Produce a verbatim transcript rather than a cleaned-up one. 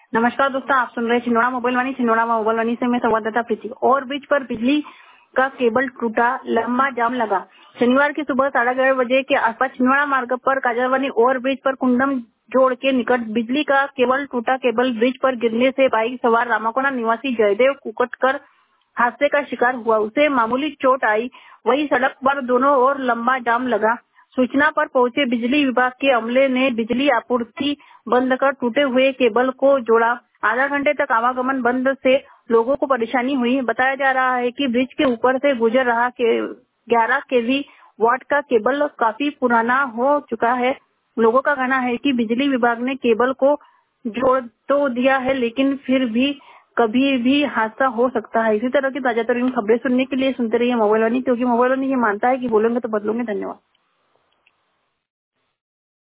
नमस्कार दोस्तों, आप सुन रहे हैं छिंदवाड़ा मोबाइल वाणी। छिंदवाड़ा मोबाइल वाणी से मैं संवाददाता प्रीति। ओवर ब्रिज पर बिजली का केबल टूटा, लंबा जाम लगा। शनिवार की सुबह साढ़े ग्यारह बजे के आसपास छिंदवाड़ा मार्ग पर काजरवानी ओवर ब्रिज पर कुंडम जोड़ के निकट बिजली का केबल टूटा। केबल ब्रिज पर गिरने से बाइक सवार रामाकोना निवासी जयदेव कुकटकर हादसे का शिकार हुआ। उसे मामूली चोट आई। वहीं सड़क पर दोनों ओर लंबा जाम लगा। सूचना पर पहुंचे बिजली विभाग के अमले ने बिजली आपूर्ति बंद कर टूटे हुए केबल को जोड़ा। आधा घंटे तक आवागमन बंद से लोगों को परेशानी हुई। बताया जा रहा है कि ब्रिज के ऊपर से गुजर रहा के ग्यारह केवी वाट का केबल काफी पुराना हो चुका है। लोगों का कहना है कि बिजली विभाग ने केबल को जोड़ तो दिया है, लेकिन फिर भी कभी भी हादसा हो सकता है। इसी तरह की ताजा तरीन खबरें सुनने के लिए सुनते रहिए मोबाइल वाणी, क्योंकि मोबाइल वाणी ये मानता है कि बोलेंगे तो बदलोगे। धन्यवाद।